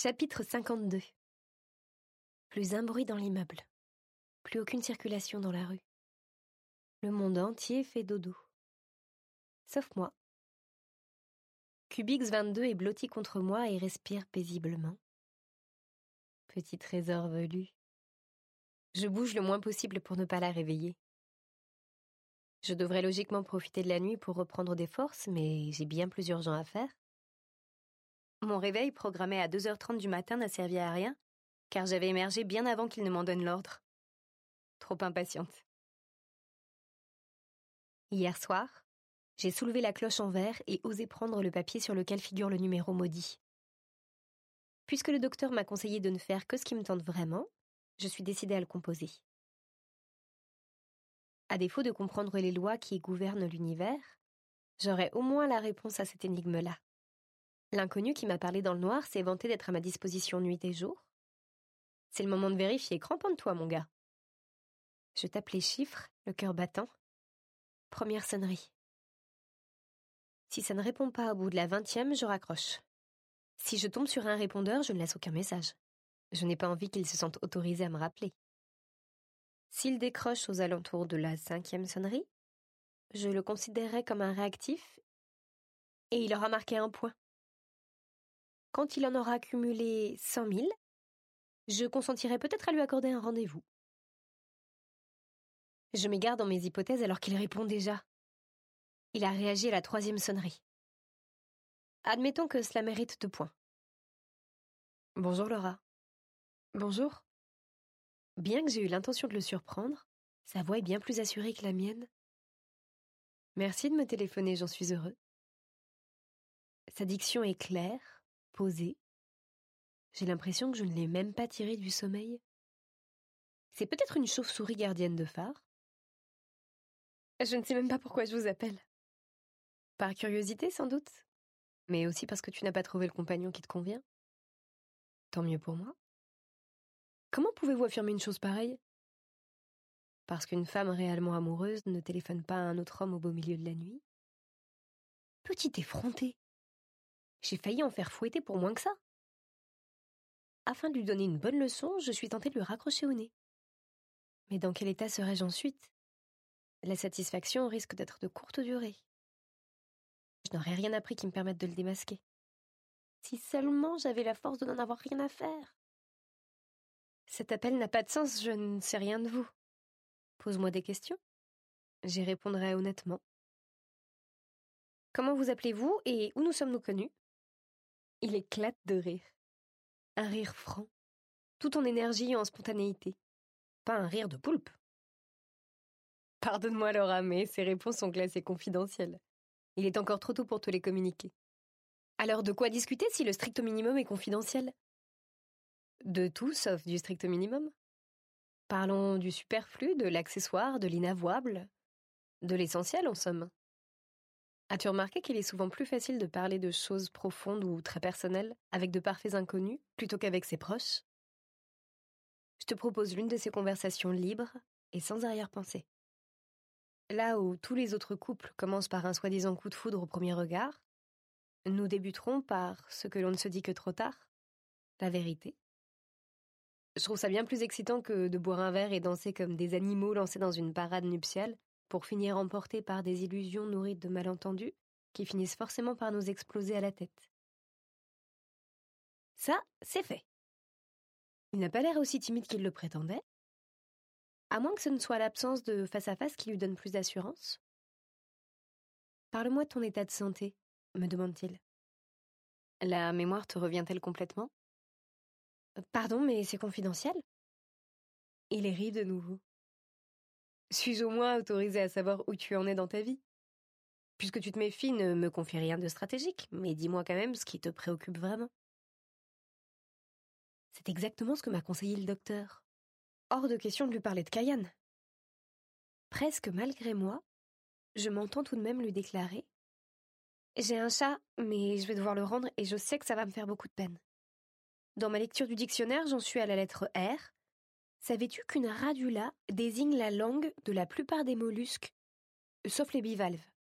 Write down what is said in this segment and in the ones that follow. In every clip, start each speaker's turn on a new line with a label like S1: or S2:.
S1: Chapitre 52. Plus un bruit dans l'immeuble. Plus aucune circulation dans la rue. Le monde entier fait dodo. Sauf moi. Cubix 22 est blotti contre moi et respire paisiblement. Petit trésor velu. Je bouge le moins possible pour ne pas la réveiller. Je devrais logiquement profiter de la nuit pour reprendre des forces, mais j'ai bien plus urgent à faire. Mon réveil programmé à 2h30 du matin n'a servi à rien, car j'avais émergé bien avant qu'il ne m'en donne l'ordre. Trop impatiente. Hier soir, j'ai soulevé la cloche en verre et osé prendre le papier sur lequel figure le numéro maudit. Puisque le docteur m'a conseillé de ne faire que ce qui me tente vraiment, je suis décidée à le composer. À défaut de comprendre les lois qui gouvernent l'univers, j'aurai au moins la réponse à cette énigme-là. L'inconnu qui m'a parlé dans le noir s'est vanté d'être à ma disposition nuit et jour. C'est le moment de vérifier, cramponne-toi, mon gars. Je tape les chiffres, le cœur battant. Première sonnerie. Si ça ne répond pas au bout de la 20e, je raccroche. Si je tombe sur un répondeur, je ne laisse aucun message. Je n'ai pas envie qu'il se sente autorisé à me rappeler. S'il décroche aux alentours de la 5e sonnerie, je le considérerai comme un réactif et il aura marqué un point. Quand il en aura accumulé 100 000, je consentirai peut-être à lui accorder un rendez-vous. Je m'égare dans mes hypothèses alors qu'il répond déjà. Il a réagi à la 3e sonnerie. Admettons que cela mérite 2 points. Bonjour Laura. Bonjour. Bien que j'ai eu l'intention de le surprendre, sa voix est bien plus assurée que la mienne. Merci de me téléphoner, j'en suis heureux. Sa diction est claire, posée. J'ai l'impression que je ne l'ai même pas tiré du sommeil. C'est peut-être une chauve-souris gardienne de phare. Je ne sais même pas pourquoi je vous appelle. Par curiosité, sans doute, mais aussi parce que tu n'as pas trouvé le compagnon qui te convient. Tant mieux pour moi. Comment pouvez-vous affirmer une chose pareille ? Parce qu'une femme réellement amoureuse ne téléphone pas à un autre homme au beau milieu de la nuit ? Petit effronté. J'ai failli en faire fouetter pour moins que ça. Afin de lui donner une bonne leçon, je suis tentée de lui raccrocher au nez. Mais dans quel état serais-je ensuite ? La satisfaction risque d'être de courte durée. Je n'aurais rien appris qui me permette de le démasquer. Si seulement j'avais la force de n'en avoir rien à faire. Cet appel n'a pas de sens, je ne sais rien de vous. Pose-moi des questions. J'y répondrai honnêtement. Comment vous appelez-vous et où nous sommes-nous connus ? Il éclate de rire. Un rire franc, tout en énergie et en spontanéité. Pas un rire de poulpe. Pardonne-moi Laura, mais ces réponses sont classées confidentielles. Il est encore trop tôt pour te les communiquer. Alors de quoi discuter si le strict minimum est confidentiel ? De tout sauf du strict minimum. Parlons du superflu, de l'accessoire, de l'inavouable, de l'essentiel en somme. As-tu remarqué qu'il est souvent plus facile de parler de choses profondes ou très personnelles avec de parfaits inconnus plutôt qu'avec ses proches ? Je te propose l'une de ces conversations libres et sans arrière-pensée. Là où tous les autres couples commencent par un soi-disant coup de foudre au premier regard, nous débuterons par ce que l'on ne se dit que trop tard, la vérité. Je trouve ça bien plus excitant que de boire un verre et danser comme des animaux lancés dans une parade nuptiale pour finir emportés par des illusions nourries de malentendus qui finissent forcément par nous exploser à la tête. Ça, c'est fait. Il n'a pas l'air aussi timide qu'il le prétendait, à moins que ce ne soit l'absence de face-à-face qui lui donne plus d'assurance. Parle-moi de ton état de santé, me demande-t-il. La mémoire te revient-elle complètement ? Pardon, mais c'est confidentiel ? Il rit de nouveau. Suis-je au moins autorisée à savoir où tu en es dans ta vie ? Puisque tu te méfies, ne me confie rien de stratégique, mais dis-moi quand même ce qui te préoccupe vraiment. C'est exactement ce que m'a conseillé le docteur. Hors de question de lui parler de Kayane. Presque malgré moi, je m'entends tout de même lui déclarer « J'ai un chat, mais je vais devoir le rendre et je sais que ça va me faire beaucoup de peine. Dans ma lecture du dictionnaire, j'en suis à la lettre R. Savais-tu qu'une radula désigne la langue de la plupart des mollusques, sauf les bivalves ?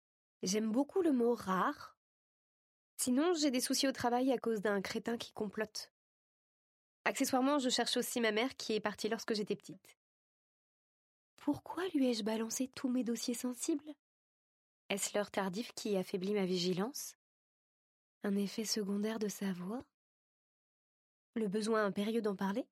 S1: J'aime beaucoup le mot rare. Sinon, j'ai des soucis au travail à cause d'un crétin qui complote. Accessoirement, je cherche aussi ma mère qui est partie lorsque j'étais petite. Pourquoi lui ai-je balancé tous mes dossiers sensibles? Est-ce l'heure tardive qui affaiblit ma vigilance? Un effet secondaire de sa voix? Le besoin impérieux d'en parler?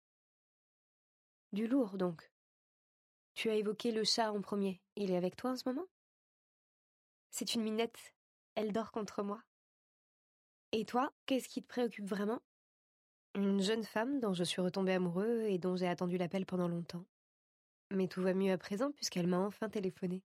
S1: Du lourd, donc. Tu as évoqué le chat en premier. Il est avec toi en ce moment? C'est une minette. Elle dort contre moi. Et toi, qu'est-ce qui te préoccupe vraiment? Une jeune femme dont je suis retombée amoureux et dont j'ai attendu l'appel pendant longtemps. Mais tout va mieux à présent puisqu'elle m'a enfin téléphoné.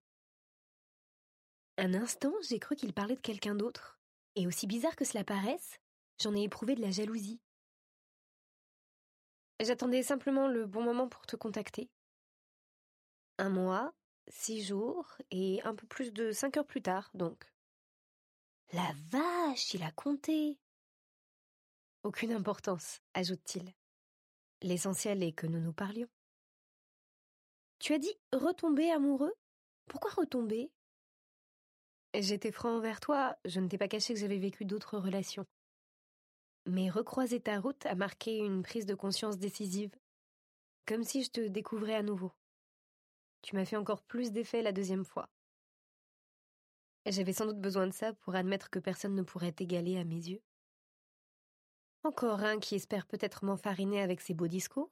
S1: Un instant, j'ai cru qu'il parlait de quelqu'un d'autre. Et aussi bizarre que cela paraisse, j'en ai éprouvé de la jalousie. J'attendais simplement le bon moment pour te contacter. 1 mois, 6 jours et un peu plus de 5 heures plus tard, donc. La vache, il a compté! Aucune importance, ajoute-t-il. L'essentiel est que nous nous parlions. Tu as dit retomber amoureux? Pourquoi retomber? J'étais franc envers toi, je ne t'ai pas caché que j'avais vécu d'autres relations. Mais recroiser ta route a marqué une prise de conscience décisive, comme si je te découvrais à nouveau. Tu m'as fait encore plus d'effet la deuxième fois. J'avais sans doute besoin de ça pour admettre que personne ne pourrait t'égaler à mes yeux. Encore un qui espère peut-être m'enfariner avec ses beaux discours.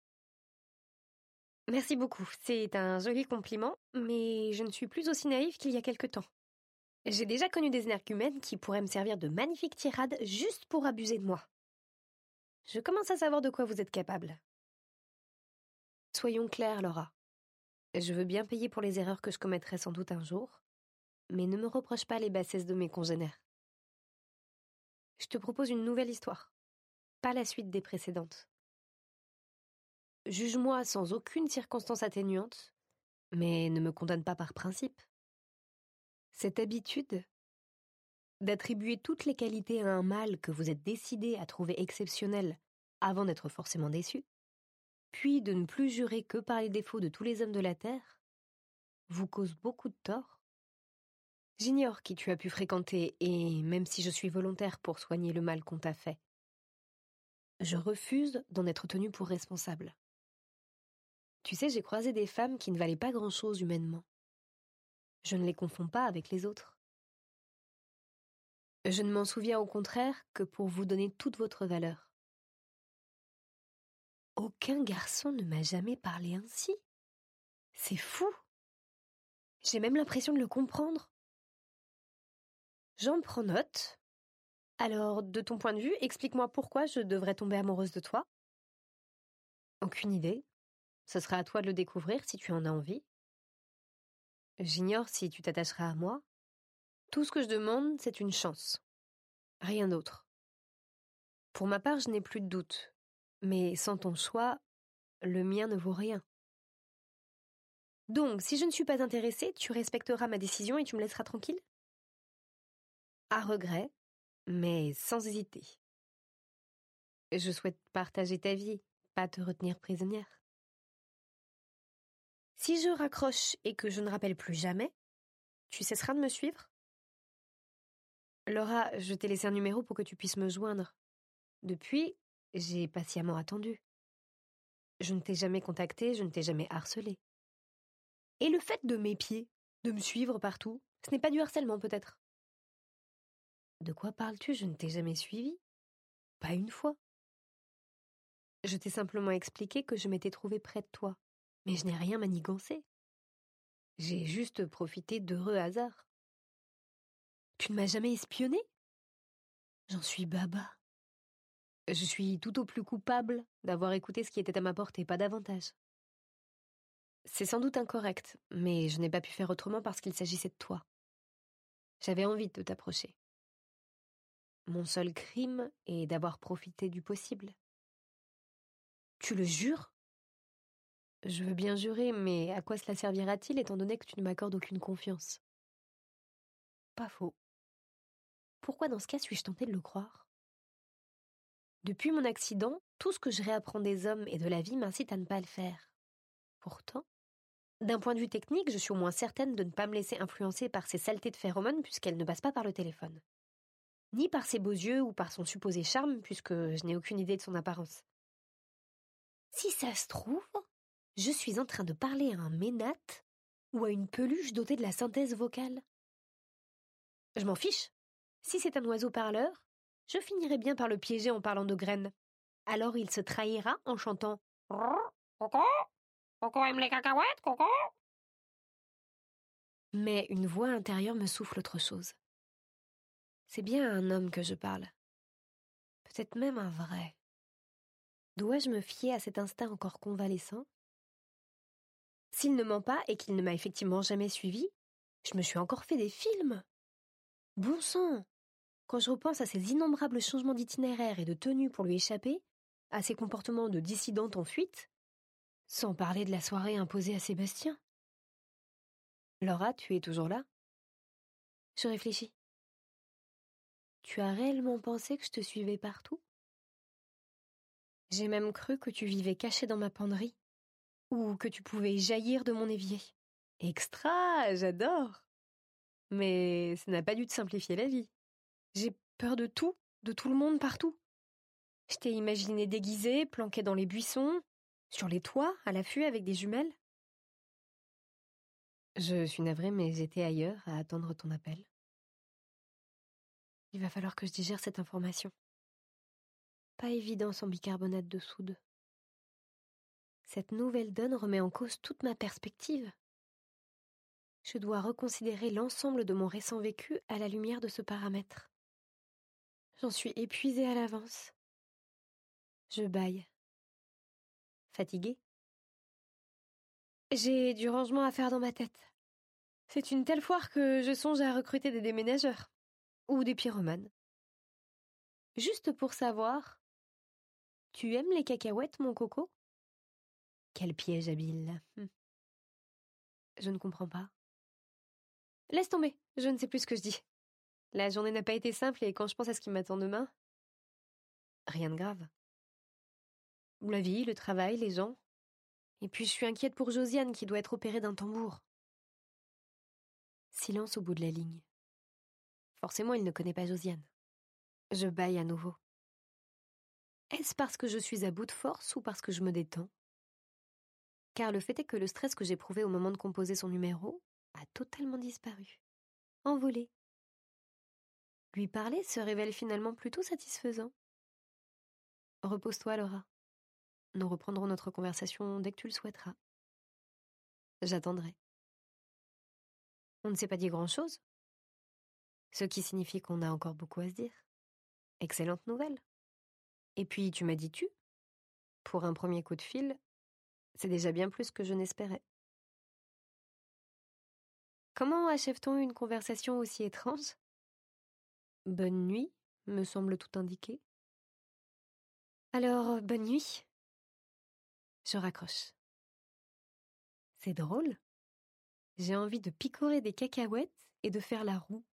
S1: Merci beaucoup, c'est un joli compliment, mais je ne suis plus aussi naïve qu'il y a quelque temps. J'ai déjà connu des énergumènes qui pourraient me servir de magnifiques tirades juste pour abuser de moi. Je commence à savoir de quoi vous êtes capable. Soyons clairs, Laura. Je veux bien payer pour les erreurs que je commettrai sans doute un jour, mais ne me reproche pas les bassesses de mes congénères. Je te propose une nouvelle histoire, pas la suite des précédentes. Juge-moi sans aucune circonstance atténuante, mais ne me condamne pas par principe. Cette habitude d'attribuer toutes les qualités à un mâle que vous êtes décidé à trouver exceptionnel avant d'être forcément déçu, puis de ne plus jurer que par les défauts de tous les hommes de la Terre, vous cause beaucoup de tort. J'ignore qui tu as pu fréquenter, et même si je suis volontaire pour soigner le mal qu'on t'a fait, je refuse d'en être tenue pour responsable. Tu sais, j'ai croisé des femmes qui ne valaient pas grand-chose humainement. Je ne les confonds pas avec les autres. Je ne m'en souviens au contraire que pour vous donner toute votre valeur. Aucun garçon ne m'a jamais parlé ainsi. C'est fou. J'ai même l'impression de le comprendre. J'en prends note. Alors, de ton point de vue, explique-moi pourquoi je devrais tomber amoureuse de toi. Aucune idée. Ce sera à toi de le découvrir si tu en as envie. J'ignore si tu t'attacheras à moi. Tout ce que je demande, c'est une chance. Rien d'autre. Pour ma part, je n'ai plus de doute. Mais sans ton choix, le mien ne vaut rien. Donc, si je ne suis pas intéressée, tu respecteras ma décision et tu me laisseras tranquille? À regret, mais sans hésiter. Je souhaite partager ta vie, pas te retenir prisonnière. Si je raccroche et que je ne rappelle plus jamais, tu cesseras de me suivre? Laura, je t'ai laissé un numéro pour que tu puisses me joindre. Depuis, j'ai patiemment attendu. Je ne t'ai jamais contacté, je ne t'ai jamais harcelé. Et le fait de m'épier, de me suivre partout, ce n'est pas du harcèlement peut-être? De quoi parles-tu? Je ne t'ai jamais suivi. Pas une fois. Je t'ai simplement expliqué que je m'étais trouvée près de toi, mais je n'ai rien manigancé. J'ai juste profité d'heureux hasards. Tu ne m'as jamais espionné? J'en suis baba. Je suis tout au plus coupable d'avoir écouté ce qui était à ma portée, pas davantage. C'est sans doute incorrect, mais je n'ai pas pu faire autrement parce qu'il s'agissait de toi. J'avais envie de t'approcher. Mon seul crime est d'avoir profité du possible. Tu le jures? Je veux bien jurer, mais à quoi cela servira-t-il étant donné que tu ne m'accordes aucune confiance? Pas faux. Pourquoi dans ce cas suis-je tentée de le croire? Depuis mon accident, tout ce que je réapprends des hommes et de la vie m'incite à ne pas le faire. Pourtant, d'un point de vue technique, je suis au moins certaine de ne pas me laisser influencer par ces saletés de phéromones puisqu'elles ne passent pas par le téléphone. ni par ses beaux yeux ou par son supposé charme, puisque je n'ai aucune idée de son apparence. Si ça se trouve, je suis en train de parler à un ménate ou à une peluche dotée de la synthèse vocale. Je m'en fiche. Si c'est un oiseau parleur, je finirai bien par le piéger en parlant de graines. Alors il se trahira en chantant « Coco, Coco aime les cacahuètes, Coco !» Mais une voix intérieure me souffle autre chose. C'est bien un homme que je parle. Peut-être même un vrai. Dois-je me fier à cet instinct encore convalescent ? S'il ne ment pas et qu'il ne m'a effectivement jamais suivi, je me suis encore fait des films. Bon sang ! Quand je repense à ces innombrables changements d'itinéraire et de tenue pour lui échapper, à ses comportements de dissidente en fuite, sans parler de la soirée imposée à Sébastien. Laura, tu es toujours là ? Je réfléchis. Tu as réellement pensé que je te suivais partout ? J'ai même cru que tu vivais caché dans ma penderie, ou que tu pouvais jaillir de mon évier. Extra, j'adore ! Mais ça n'a pas dû te simplifier la vie. J'ai peur de tout le monde partout. Je t'ai imaginé déguisée, planquée dans les buissons, sur les toits, à l'affût avec des jumelles. Je suis navrée, mais j'étais ailleurs à attendre ton appel. Il va falloir que je digère cette information. Pas évident sans bicarbonate de soude. Cette nouvelle donne remet en cause toute ma perspective. Je dois reconsidérer l'ensemble de mon récent vécu à la lumière de ce paramètre. J'en suis épuisée à l'avance. Je bâille. Fatiguée. J'ai du rangement à faire dans ma tête. C'est une telle foire que je songe à recruter des déménageurs. Ou des pyromanes. Juste pour savoir, tu aimes les cacahuètes, mon coco ? Quel piège habile. Je ne comprends pas. Laisse tomber, je ne sais plus ce que je dis. La journée n'a pas été simple et quand je pense à ce qui m'attend demain, rien de grave. La vie, le travail, les gens. Et puis je suis inquiète pour Josiane qui doit être opérée d'un tambour. Silence au bout de la ligne. Forcément, il ne connaît pas Josiane. Je bâille à nouveau. Est-ce parce que je suis à bout de force ou parce que je me détends ? Car le fait est que le stress que j'éprouvais au moment de composer son numéro a totalement disparu. Envolé. Lui parler se révèle finalement plutôt satisfaisant. Repose-toi, Laura. Nous reprendrons notre conversation dès que tu le souhaiteras. J'attendrai. On ne s'est pas dit grand-chose. Ce qui signifie qu'on a encore beaucoup à se dire. Excellente nouvelle. Et puis, tu m'as dit tu. Pour un premier coup de fil, c'est déjà bien plus que je n'espérais. Comment achève-t-on une conversation aussi étrange ? Bonne nuit, me semble tout indiquer. Alors, bonne nuit. Je raccroche. C'est drôle. J'ai envie de picorer des cacahuètes et de faire la roue.